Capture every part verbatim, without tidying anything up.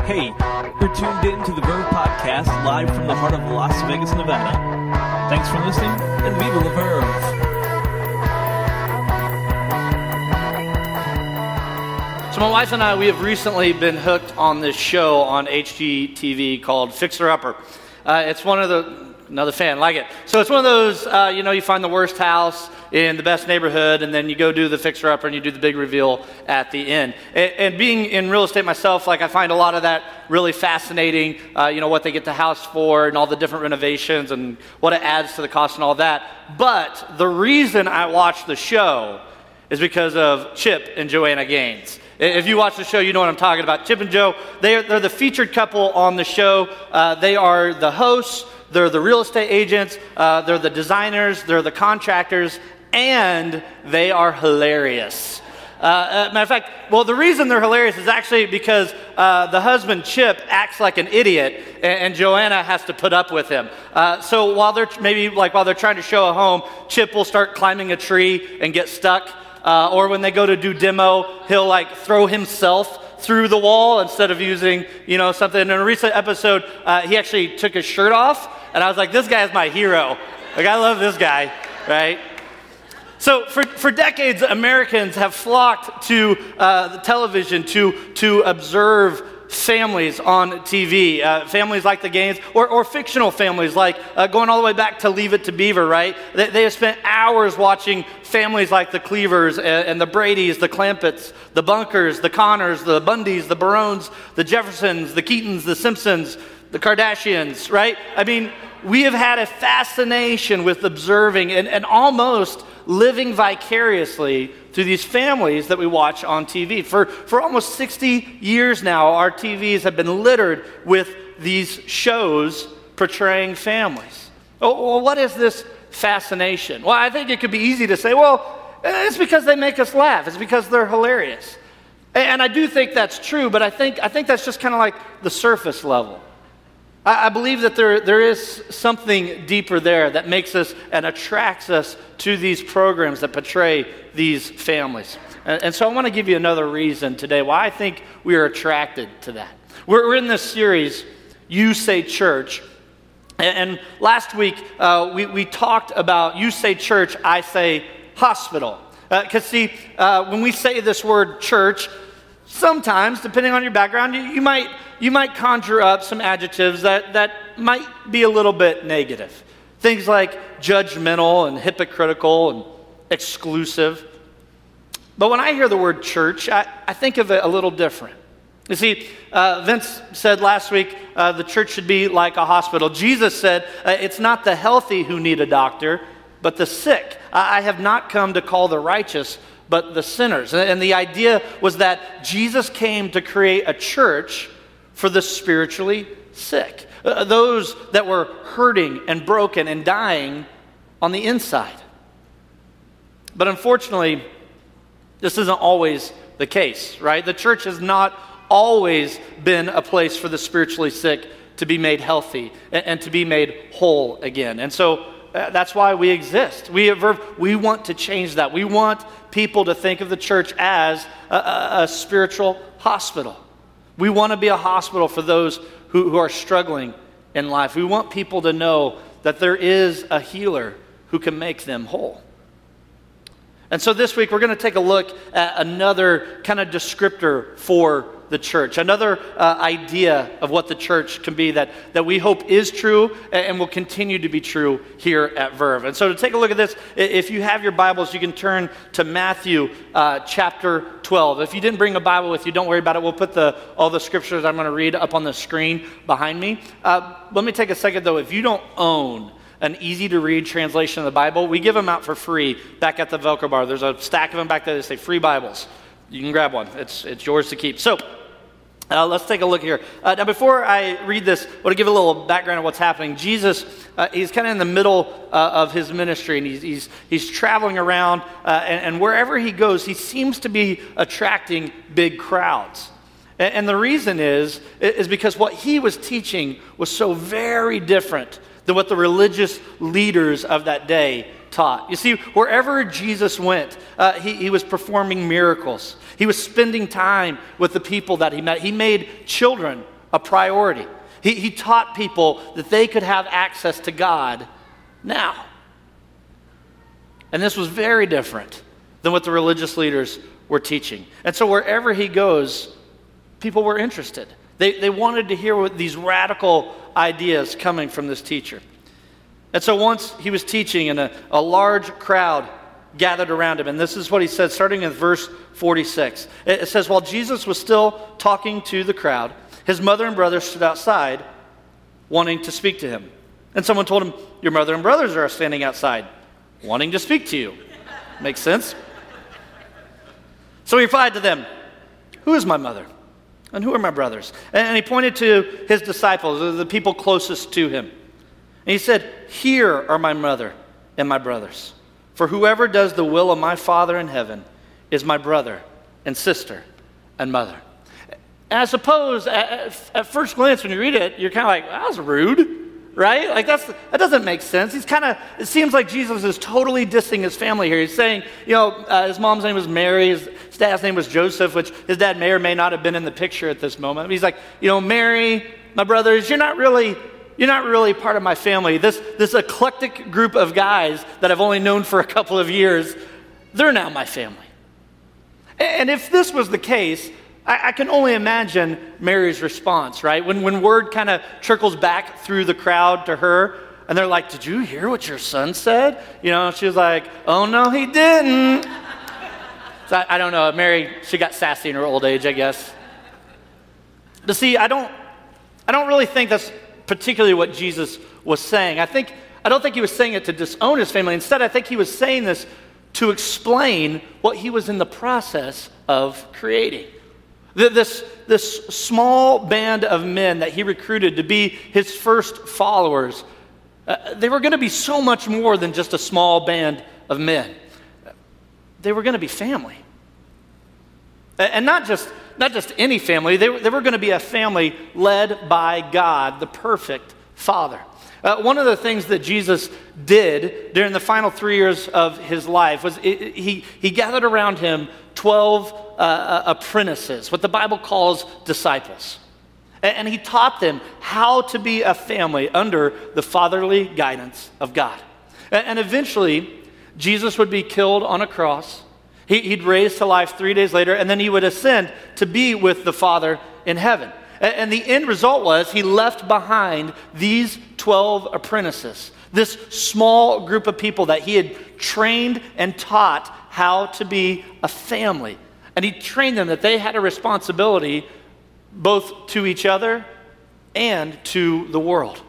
Hey, you're tuned in to the Verve Podcast live from the heart of Las Vegas, Nevada. Thanks for listening, and viva la Verve! So my wife and I, we have recently been hooked on this show on H G T V called Fixer Upper. Uh, it's one of the, another fan, like it. So it's one of those, uh, you know, you find the worst house in the best neighborhood, and then you go do the Fixer Upper and you do the big reveal at the end. And, and being in real estate myself, like I find a lot of that really fascinating, uh, you know, what they get the house for and all the different renovations and what it adds to the cost and all that. But the reason I watch the show is because of Chip and Joanna Gaines. If you watch the show, you know what I'm talking about. Chip and Joe, they're, they're the featured couple on the show. Uh, they are the hosts, they're the real estate agents, uh, they're the designers, they're the contractors, and they are hilarious. Uh, uh, matter of fact, well, the reason they're hilarious is actually because uh, the husband, Chip, acts like an idiot, and, and Joanna has to put up with him. Uh, so while they're, maybe like while they're trying to show a home, Chip will start climbing a tree and get stuck. Uh, or when they go to do demo, he'll like throw himself through the wall instead of using, you know, something. In a recent episode, uh, he actually took his shirt off, and I was like, this guy is my hero. Like, I love this guy, right? So for, for decades, Americans have flocked to uh, the television to, to observe families on T V, uh, families like the Gaines, or, or fictional families like uh, going all the way back to Leave It to Beaver, right? They, they have spent hours watching families like the Cleavers and, and the Bradys, the Clampetts, the Bunkers, the Connors, the Bundys, the Barones, the Jeffersons, the Keatons, the Simpsons, the Kardashians, right? I mean, we have had a fascination with observing and, and almost living vicariously through these families that we watch on T V. For, for almost sixty years now, our T Vs have been littered with these shows portraying families. Oh, well, what is this fascination? Well, I think it could be easy to say, well, it's because they make us laugh. It's because they're hilarious. And I do think that's true, but I think, I think that's just kind of like the surface level. I believe that there, there is something deeper there that makes us and attracts us to these programs that portray these families. And, and so I want to give you another reason today why I think we are attracted to that. We're, we're in this series, You Say Church. And, and last week, uh, we, we talked about You Say Church, I Say Hospital. Because uh, see, uh, when we say this word church, sometimes, depending on your background, you, you might you might conjure up some adjectives that, that might be a little bit negative. Things like judgmental and hypocritical and exclusive. But when I hear the word church, I, I think of it a little different. You see, uh, Vince said last week, uh, the church should be like a hospital. Jesus said, uh, it's not the healthy who need a doctor, but the sick. I, I have not come to call the righteous, but the sinners. And the idea was that Jesus came to create a church for the spiritually sick, uh, those that were hurting and broken and dying on the inside. But unfortunately, this isn't always the case, right? The church has not always been a place for the spiritually sick to be made healthy and, and to be made whole again. And so Uh, that's why we exist. We have, we want to change that. We want people to think of the church as a, a, a spiritual hospital. We want to be a hospital for those who, who are struggling in life. We want people to know that there is a healer who can make them whole. And so this week we're going to take a look at another kind of descriptor for the church, another uh, idea of what the church can be that, that we hope is true and, and will continue to be true here at Verve. And so to take a look at this, if you have your Bibles, you can turn to Matthew uh, chapter twelve. If you didn't bring a Bible with you, don't worry about it. We'll put the all the scriptures I'm going to read up on the screen behind me. Uh, let me take a second though. If you don't own an easy-to-read translation of the Bible, we give them out for free back at the Velcro bar. There's a stack of them back there that say free Bibles. You can grab one. It's it's yours to keep. So uh, let's take a look here. Uh, now, before I read this, I want to give a little background of what's happening. Jesus, uh, he's kind of in the middle uh, of his ministry, and he's he's, he's traveling around, uh, and, and wherever he goes, he seems to be attracting big crowds. And, and the reason is is because what he was teaching was so very different than what the religious leaders of that day taught. You see, wherever Jesus went, uh, he, he was performing miracles. He was spending time with the people that he met. He made children a priority. He, he taught people that they could have access to God now. And this was very different than what the religious leaders were teaching. And so wherever he goes, people were interested. They, they wanted to hear what these radical ideas coming from this teacher. And so once he was teaching and a, a large crowd gathered around him, and this is what he said starting in verse forty-six. It, it says, while Jesus was still talking to the crowd, his mother and brother stood outside wanting to speak to him. And someone told him, your mother and brothers are standing outside wanting to speak to you. Makes sense? So he replied to them, who is my mother? And who are my brothers? And he pointed to his disciples, the people closest to him. And he said, here are my mother and my brothers. For whoever does the will of my Father in heaven is my brother and sister and mother. And I suppose at, at first glance when you read it, you're kind of like, that was rude. Right? Like that's that doesn't make sense. He's kind of, it seems like Jesus is totally dissing his family here. He's saying, you know, uh, his mom's name was Mary, his dad's name was Joseph, which his dad may or may not have been in the picture at this moment. He's like, you know, Mary, my brothers, you're not really, you're not really part of my family. This this eclectic group of guys that I've only known for a couple of years, they're now my family. And if this was the case, I can only imagine Mary's response, right? When when word kind of trickles back through the crowd to her, and they're like, did you hear what your son said? You know, she was like, oh, no, he didn't. So I, I don't know. Mary, she got sassy in her old age, I guess. But see, I don't, I don't really think that's particularly what Jesus was saying. I think, I don't think he was saying it to disown his family. Instead, I think he was saying this to explain what he was in the process of creating. This, this small band of men that he recruited to be his first followers, uh, they were going to be so much more than just a small band of men. They were going to be family. And not just, not just any family, they were, they were going to be a family led by God, the perfect Father. Uh, one of the things that Jesus did during the final three years of his life was it, he, he gathered around him twelve uh, apprentices, what the Bible calls disciples. And, and he taught them how to be a family under the fatherly guidance of God. And, and eventually, Jesus would be killed on a cross. He, he'd raise to life three days later, and then he would ascend to be with the Father in heaven. And the end result was he left behind these twelve apprentices, this small group of people that he had trained and taught how to be a family. And he trained them that they had a responsibility both to each other and to the world.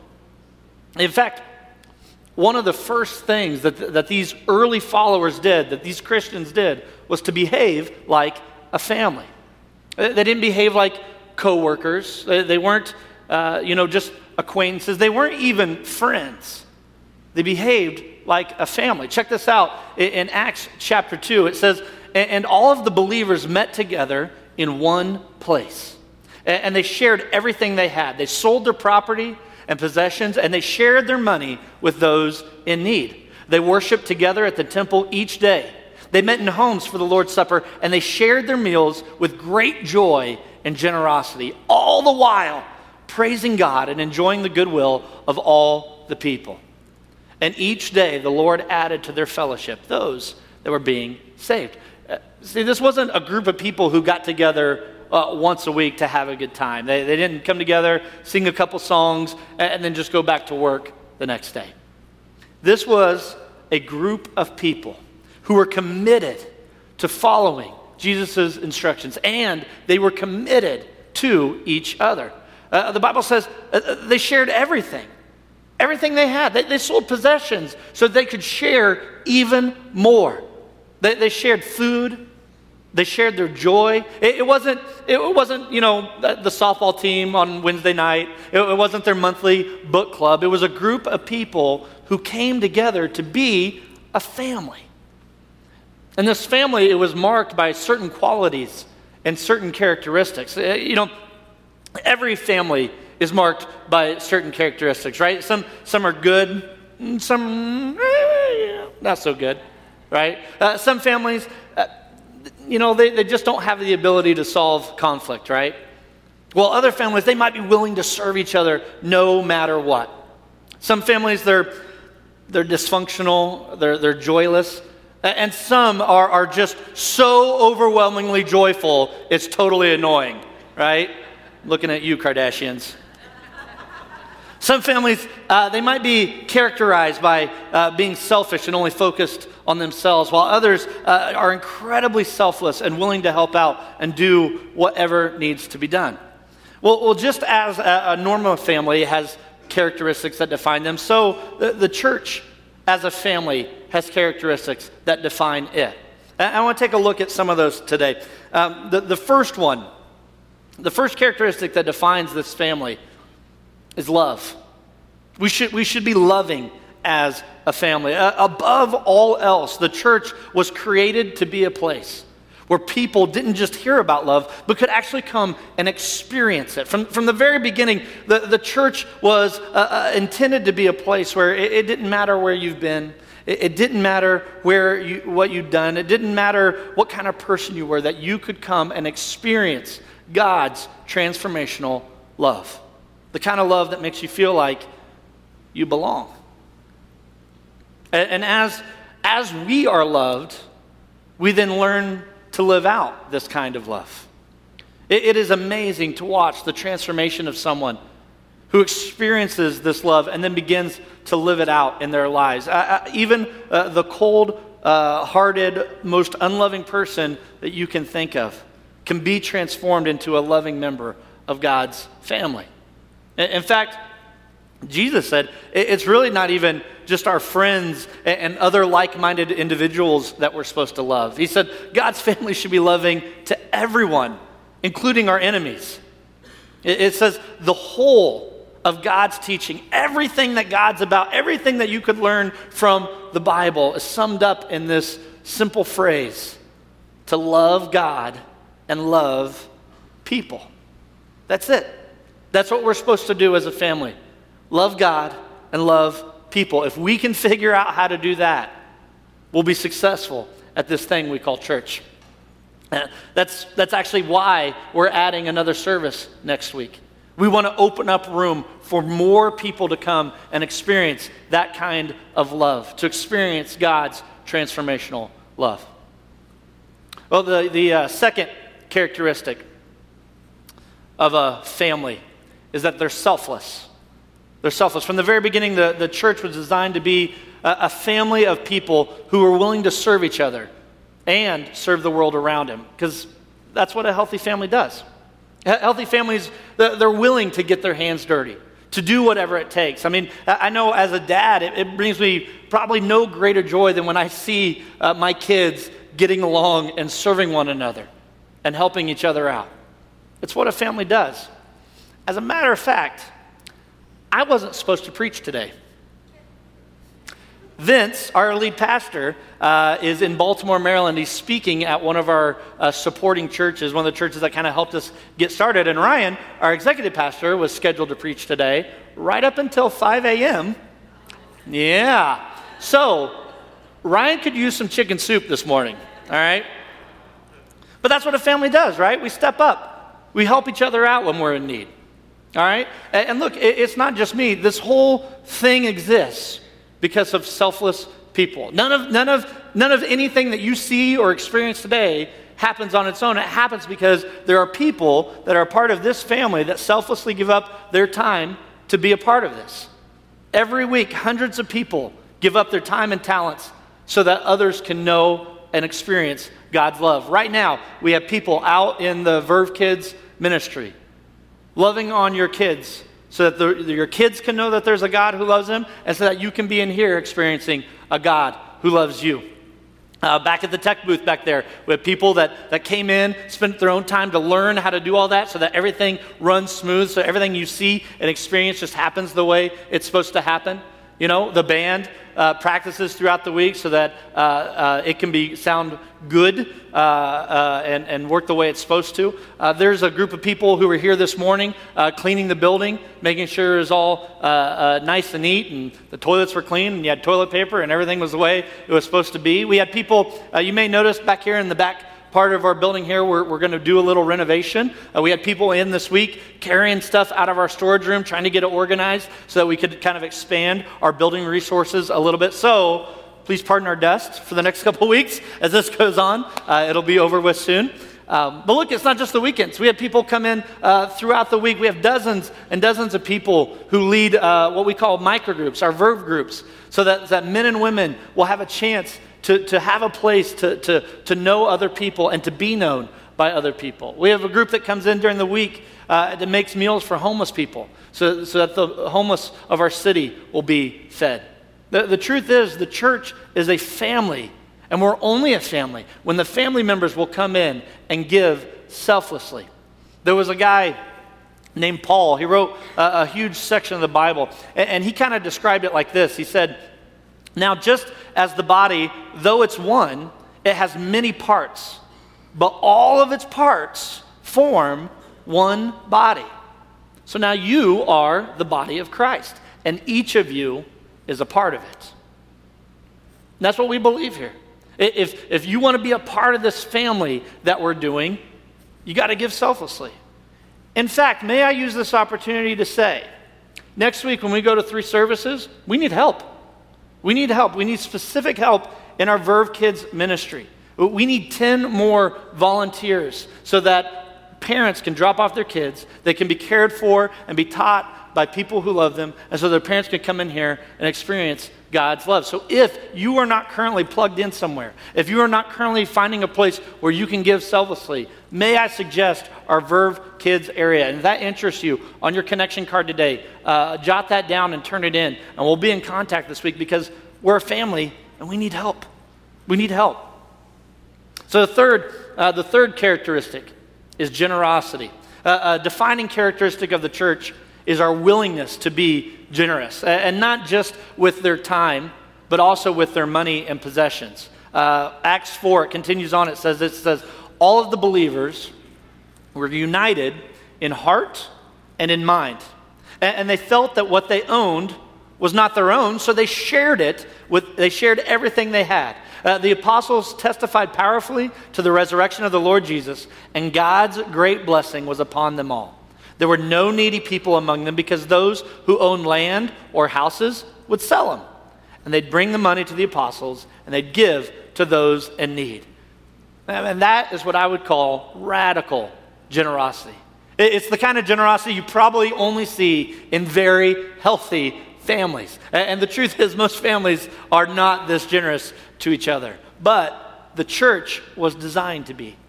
In fact, one of the first things that, that these early followers did, that these Christians did, was to behave like a family. They didn't behave like co-workers. They, they weren't, uh, you know, just acquaintances. They weren't even friends. They behaved like a family. Check this out. In, in Acts chapter two, it says, and all of the believers met together in one place. And, and they shared everything they had. They sold their property and possessions, and they shared their money with those in need. They worshiped together at the temple each day. They met in homes for the Lord's Supper, and they shared their meals with great joy and generosity, all the while praising God and enjoying the goodwill of all the people. And each day the Lord added to their fellowship those that were being saved. Uh, see, this wasn't a group of people who got together uh, once a week to have a good time. They, they didn't come together, sing a couple songs, and then just go back to work the next day. This was a group of people who were committed to following Jesus' instructions, and they were committed to each other. Uh, the Bible says uh, they shared everything, everything they had. They, they sold possessions so they could share even more. They, they shared food. They shared their joy. It, it wasn't, it wasn't, you know, the, the softball team on Wednesday night. It, it wasn't their monthly book club. It was a group of people who came together to be a family. And this family, it was marked by certain qualities and certain characteristics. You know, every family is marked by certain characteristics, right? Some some are good, some eh, not so good, right? Uh, some families, uh, you know, they, they just don't have the ability to solve conflict, right? While other families, they might be willing to serve each other no matter what. Some families, they're they're dysfunctional, they're they're joyless, and some are, are just so overwhelmingly joyful, it's totally annoying, right? Looking at you, Kardashians. Some families, uh, they might be characterized by uh, being selfish and only focused on themselves, while others uh, are incredibly selfless and willing to help out and do whatever needs to be done. Well, well just as a, a normal family has characteristics that define them, so the, the church as a family has characteristics that define it. And I want to take a look at some of those today. Um, the, the first one, the first characteristic that defines this family is love. We should, we should be loving as a family. Uh, above all else, the church was created to be a place where people didn't just hear about love, but could actually come and experience it. From, from the very beginning, the, the church was uh, uh, intended to be a place where it, it didn't matter where you've been. It, it didn't matter where you, what you'd done. It didn't matter what kind of person you were, that you could come and experience God's transformational love. The kind of love that makes you feel like you belong. And, and as, as we are loved, we then learn to live out this kind of love. It, it is amazing to watch the transformation of someone who experiences this love and then begins to live it out in their lives. Uh, uh, even uh, the cold-hearted, uh, most unloving person that you can think of can be transformed into a loving member of God's family. In, in fact, Jesus said it's really not even just our friends and other like-minded individuals that we're supposed to love. He said God's family should be loving to everyone, including our enemies. It says the whole of God's teaching, everything that God's about, everything that you could learn from the Bible is summed up in this simple phrase: to love God and love people. That's it. That's what we're supposed to do as a family. Love God and love people. If we can figure out how to do that, we'll be successful at this thing we call church. Uh, that's, that's actually why we're adding another service next week. We want to open up room for more people to come and experience that kind of love, to experience God's transformational love. Well, the, the uh, second characteristic of a family is that they're selfless. They're selfless. From the very beginning, the, the church was designed to be a, a family of people who were willing to serve each other and serve the world around them, because that's what a healthy family does. Healthy families, they're willing to get their hands dirty, to do whatever it takes. I mean, I know as a dad, it, it brings me probably no greater joy than when I see uh, my kids getting along and serving one another and helping each other out. It's what a family does. As a matter of fact, I wasn't supposed to preach today. Vince, our lead pastor, uh, is in Baltimore, Maryland. He's speaking at one of our uh, supporting churches, one of the churches that kind of helped us get started. And Ryan, our executive pastor, was scheduled to preach today right up until five a.m. Yeah. So, Ryan could use some chicken soup this morning, all right? But that's what a family does, right? We step up. We help each other out when we're in need. All right? And look, it's not just me. This whole thing exists because of selfless people. None of, none of, none of anything that you see or experience today happens on its own. It happens because there are people that are part of this family that selflessly give up their time to be a part of this. Every week, hundreds of people give up their time and talents so that others can know and experience God's love. Right now, we have people out in the Verve Kids ministry loving on your kids so that the, your kids can know that there's a God who loves them, and so that you can be in here experiencing a God who loves you. Uh, back at the tech booth back there, we have people that, that came in, spent their own time to learn how to do all that so that everything runs smooth, so everything you see and experience just happens the way it's supposed to happen. You know, the band uh, practices throughout the week so that uh, uh, it can be sound good uh, uh, and, and work the way it's supposed to. Uh, there's a group of people who were here this morning uh, cleaning the building, making sure it was all uh, uh, nice and neat, and the toilets were clean, and you had toilet paper, and everything was the way it was supposed to be. We had people, uh, you may notice back here in the back part of our building here, we're, we're going to do a little renovation. Uh, we had people in this week carrying stuff out of our storage room, trying to get it organized so that we could kind of expand our building resources a little bit. So please pardon our dust for the next couple of weeks as this goes on. Uh, it'll be over with soon. Um, but look, it's not just the weekends. We have people come in uh, throughout the week. We have dozens and dozens of people who lead uh, what we call microgroups, our Verve groups, so that, that men and women will have a chance to, to have a place to, to, to know other people and to be known by other people. We have a group that comes in during the week uh, that makes meals for homeless people so, so that the homeless of our city will be fed. The, the truth is, the church is a family. And we're only a family when the family members will come in and give selflessly. There was a guy named Paul. He wrote a, a huge section of the Bible, and, and he kind of described it like this. He said, now just as the body, though it's one, it has many parts, but all of its parts form one body. So now you are the body of Christ, and each of you is a part of it. And that's what we believe here. If, if you want to be a part of this family that we're doing, you got to give selflessly. In fact, may I use this opportunity to say, next week when we go to three services, we need help. We need help. We need specific help in our Verve Kids ministry. We need ten more volunteers so that parents can drop off their kids, they can be cared for and be taught by people who love them, and so their parents can come in here and experience God's love. So if you are not currently plugged in somewhere, if you are not currently finding a place where you can give selflessly, may I suggest our Verve Kids area. And if that interests you, on your connection card today, uh, jot that down and turn it in. And we'll be in contact this week because we're a family and we need help. We need help. So the third, uh, the third characteristic is generosity. Uh, a defining characteristic of the church is our willingness to be generous, and not just with their time, but also with their money and possessions. Uh, Acts four, it continues on, it says, it says, all of the believers were united in heart and in mind, and, and they felt that what they owned was not their own, so they shared it with, they shared everything they had. Uh, the apostles testified powerfully to the resurrection of the Lord Jesus, and God's great blessing was upon them all. There were no needy people among them because those who owned land or houses would sell them. And they'd bring the money to the apostles and they'd give to those in need. And that is what I would call radical generosity. It's the kind of generosity you probably only see in very healthy families. And the truth is, most families are not this generous to each other. But the church was designed to be.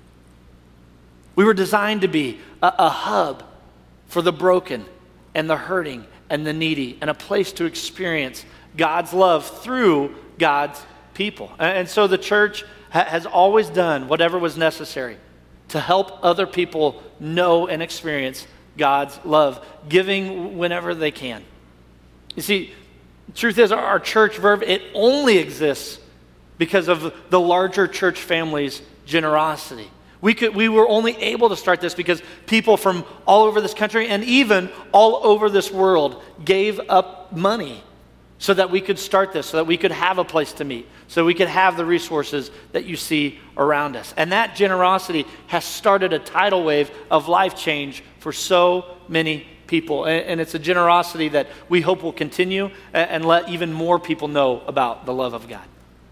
We were designed to be a, a hub for the broken and the hurting and the needy, and a place to experience God's love through God's people. And so the church ha- has always done whatever was necessary to help other people know and experience God's love, giving whenever they can. You see, the truth is, our church Verve, it only exists because of the larger church family's generosity. We could, we were only able to start this because people from all over this country and even all over this world gave up money so that we could start this, so that we could have a place to meet, so we could have the resources that you see around us. And that generosity has started a tidal wave of life change for so many people. And, and it's a generosity that we hope will continue and, and let even more people know about the love of God.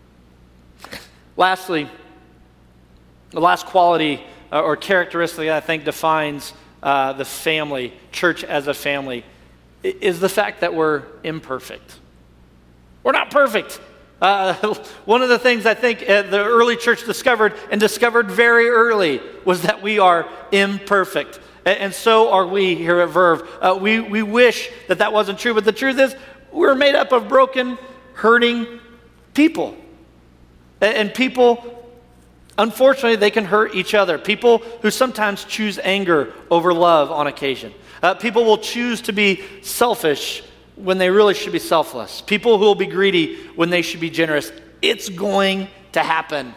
Lastly, the last quality uh, or characteristic that I think defines uh, the family, church as a family, is the fact that we're imperfect. We're not perfect. Uh, one of the things I think uh, the early church discovered, and discovered very early, was that we are imperfect. And, and so are we here at Verve. Uh, we, we wish that that wasn't true, but the truth is, we're made up of broken, hurting people. And, and people... Unfortunately, they can hurt each other. People who sometimes choose anger over love on occasion. Uh, people will choose to be selfish when they really should be selfless. People who will be greedy when they should be generous. It's going to happen.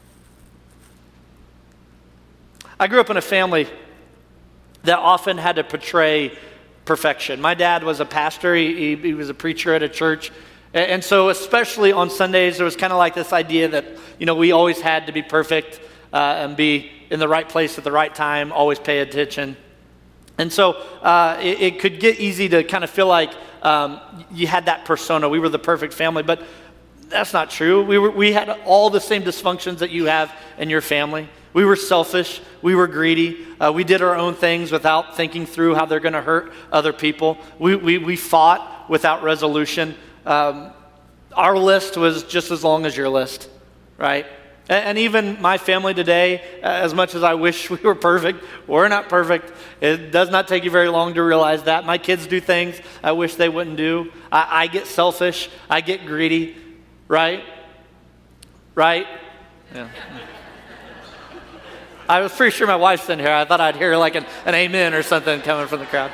I grew up in a family that often had to portray perfection. My dad was a pastor. He, he, he was a preacher at a church. And so especially on Sundays, there was kind of like this idea that, you know, we always had to be perfect. uh, and be in the right place at the right time, always pay attention. And so uh, it, it could get easy to kind of feel like um, you had that persona. We were the perfect family, but that's not true. We were, we had all the same dysfunctions that you have in your family. We were selfish. We were greedy. Uh, we did our own things without thinking through how they're going to hurt other people. We, we, we fought without resolution. Um, our list was just as long as your list, right? And, and even my family today, as much as I wish we were perfect, we're not perfect. It does not take you very long to realize that. My kids do things I wish they wouldn't do. I, I get selfish. I get greedy, right? Right? Yeah. I was pretty sure my wife's in here. I thought I'd hear like an, an amen or something coming from the crowd.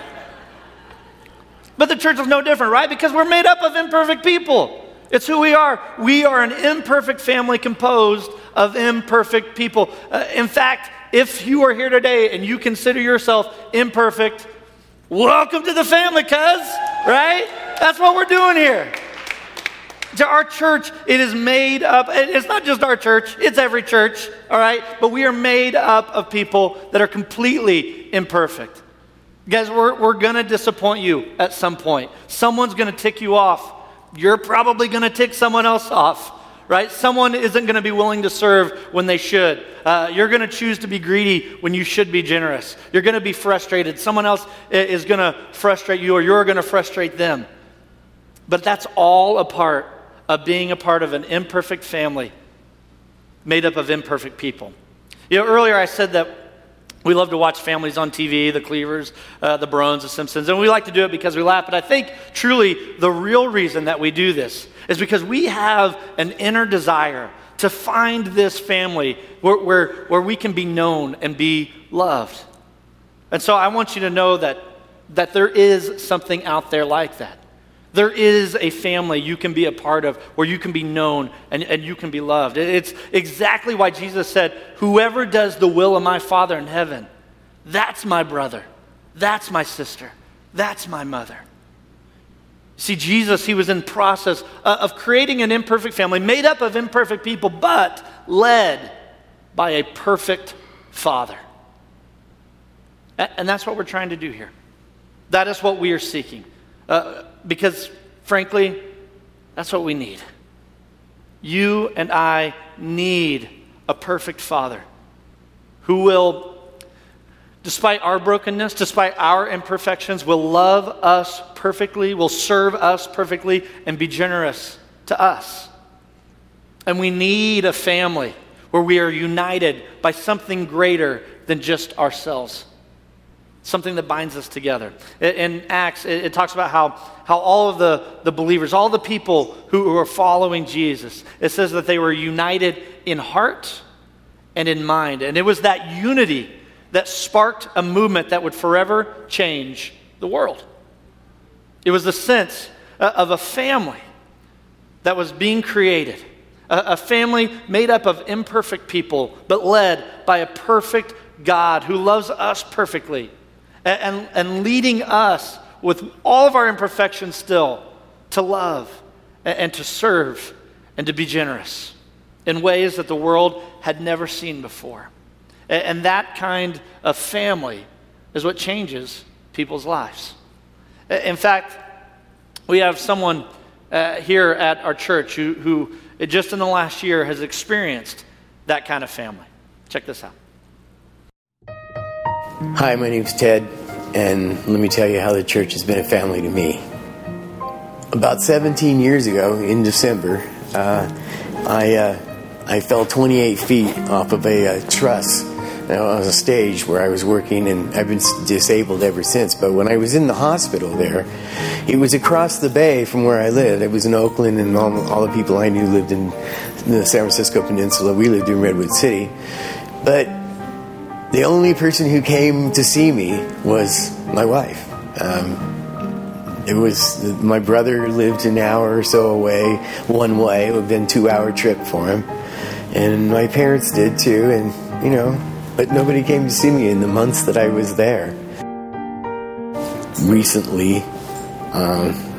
But the church is no different, right? Because we're made up of imperfect people. It's who we are. We are an imperfect family composed of imperfect people. Uh, in fact, if you are here today and you consider yourself imperfect, welcome to the family, cuz, right? That's what we're doing here. To our church, it is made up, it's not just our church, it's every church, all right? But we are made up of people that are completely imperfect. Guys, we're, we're going to disappoint you at some point. Someone's going to tick you off. You're probably going to tick someone else off, right? Someone isn't going to be willing to serve when they should. Uh, you're going to choose to be greedy when you should be generous. You're going to be frustrated. Someone else is going to frustrate you, or you're going to frustrate them. But that's all a part of being a part of an imperfect family made up of imperfect people. You know, earlier I said that we love to watch families on T V, the Cleavers, uh, the Brones, the Simpsons, and we like to do it because we laugh. But I think truly the real reason that we do this is because we have an inner desire to find this family where, where, where we can be known and be loved. And so I want you to know that, that there is something out there like that. There is a family you can be a part of where you can be known and, and you can be loved. It's exactly why Jesus said, whoever does the will of my Father in heaven, that's my brother, that's my sister, that's my mother. See, Jesus, he was in process of creating an imperfect family made up of imperfect people, but led by a perfect Father. And that's what we're trying to do here. That is what we are seeking. Uh, because, frankly, that's what we need. You and I need a perfect Father who will, despite our brokenness, despite our imperfections, will love us perfectly, will serve us perfectly, and be generous to us. And we need a family where we are united by something greater than just ourselves. Something that binds us together. In Acts, it talks about how, how all of the, the believers, all the people who were following Jesus, it says that they were united in heart and in mind. And it was that unity that sparked a movement that would forever change the world. It was the sense of a family that was being created. A, a family made up of imperfect people, but led by a perfect God who loves us perfectly. And, and leading us with all of our imperfections still to love and, and to serve and to be generous in ways that the world had never seen before. And, and that kind of family is what changes people's lives. In fact, we have someone uh, here at our church who, who just in the last year has experienced that kind of family. Check this out. Hi, my name's Ted, and let me tell you how the church has been a family to me. About seventeen years ago, in December, uh, I uh, I fell twenty-eight feet off of a uh, truss on a stage where I was working, and I've been disabled ever since. But when I was in the hospital there, it was across the bay from where I lived. It was in Oakland, and all, all the people I knew lived in the San Francisco Peninsula. We lived in Redwood City. But the only person who came to see me was my wife. Um, it was, my brother lived an hour or so away, one way. It would have been a two-hour trip for him. And my parents did too, and, you know, but nobody came to see me in the months that I was there. Recently,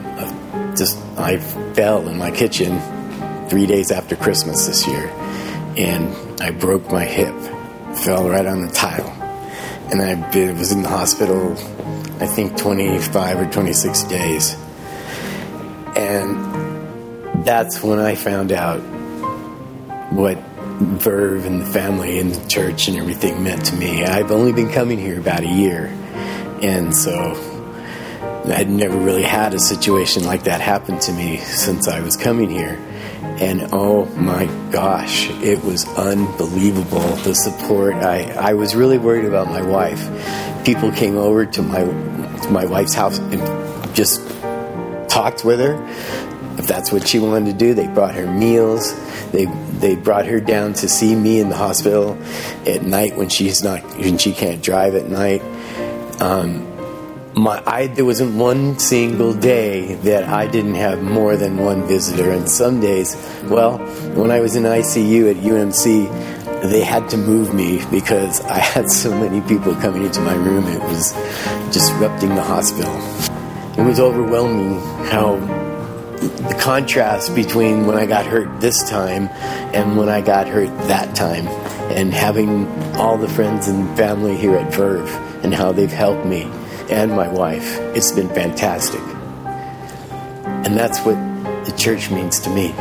um, just I fell in my kitchen three days after Christmas this year. and I broke my hip, fell right on the tile, and I been, was in the hospital, I think twenty-five or twenty-six days, and that's when I found out what Verve and the family and the church and everything meant to me. I've only been coming here about a year, and so I'd never really had a situation like that happen to me since I was coming here. And oh my gosh, it was unbelievable, the support. I, I was really worried about my wife. People came over to my to my wife's house and just talked with her. If that's what she wanted to do, they brought her meals. They they brought her down to see me in the hospital at night when she's not when she can't drive at night. Um, My, I, there wasn't one single day that I didn't have more than one visitor. And some days, well, when I was in I C U at U M C, they had to move me because I had so many people coming into my room. It was disrupting the hospital. It was overwhelming how the contrast between when I got hurt this time and when I got hurt that time, and having all the friends and family here at Verve and how they've helped me and my wife. It's been fantastic. And that's what the church means to me.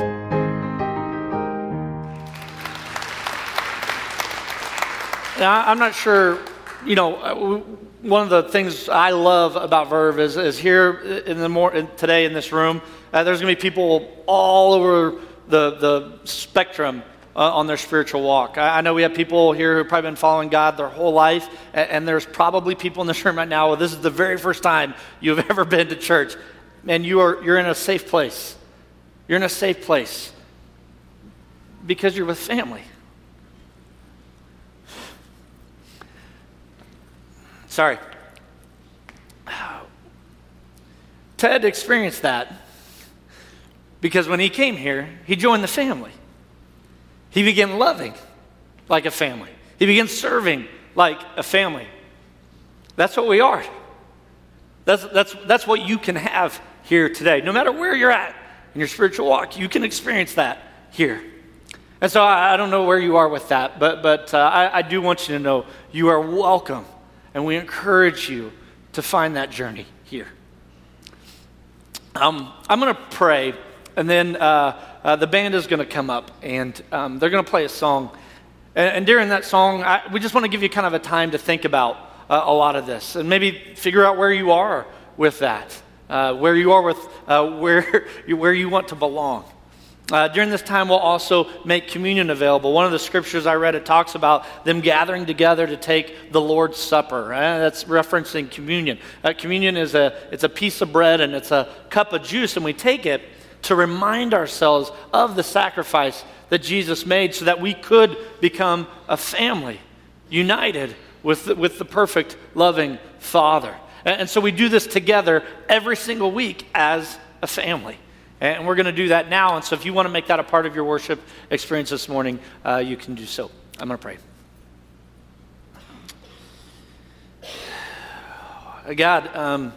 Now, I'm not sure, you know, one of the things I love about Verve is, is here in the more today in this room, uh, there's going to be people all over the, the spectrum Uh, on their spiritual walk. I, I know we have people here who've probably been following God their whole life, and, and there's probably people in this room right now, well, this is the very first time you've ever been to church, and you are, you're in a safe place. You're in a safe place because you're with family. Sorry. Ted experienced that because when he came here, he joined the family. He began loving like a family. He began serving like a family. That's what we are. That's, that's, that's what you can have here today. No matter where you're at in your spiritual walk, you can experience that here. And so I, I don't know where you are with that, but, but uh, I, I do want you to know you are welcome, and we encourage you to find that journey here. Um, I'm going to pray, and then uh, uh, the band is going to come up, and um, they're going to play a song. And, and during that song, I, we just want to give you kind of a time to think about uh, a lot of this, and maybe figure out where you are with that, uh, where you are with uh, where you, where you want to belong. Uh, during this time, we'll also make communion available. One of the scriptures I read, it talks about them gathering together to take the Lord's Supper. Uh, that's referencing communion. Uh, communion is a it's a piece of bread and it's a cup of juice, and we take it to remind ourselves of the sacrifice that Jesus made so that we could become a family, united with the, with the perfect, loving Father. And, and so we do this together every single week as a family. And we're going to do that now. And so if you want to make that a part of your worship experience this morning, uh, you can do so. I'm going to pray. God, um,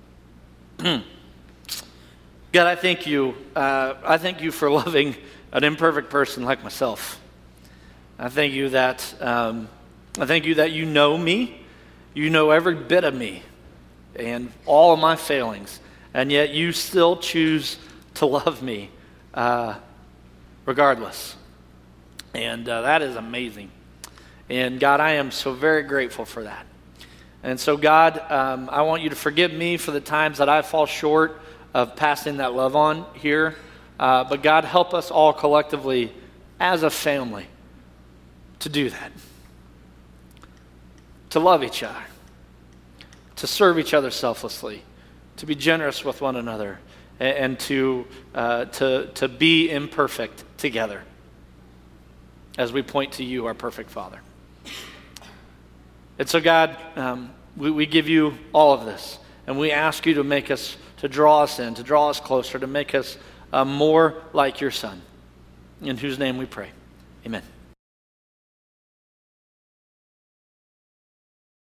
God, I thank you. Uh, I thank you for loving an imperfect person like myself. I thank you that um, I thank you that you know me, you know every bit of me, and all of my failings, and yet you still choose to love me, uh, regardless. And uh, that is amazing. And God, I am so very grateful for that. And so, God, um, I want you to forgive me for the times that I fall short of passing that love on here. Uh, but God, help us all collectively as a family to do that. To love each other. To serve each other selflessly. To be generous with one another. And, and to, uh, to, to be imperfect together. As we point to you, our perfect Father. And so, God, um, we, we give you all of this. And we ask you to make us, to draw us in, to draw us closer, to make us uh, more like your Son. In whose name we pray. Amen.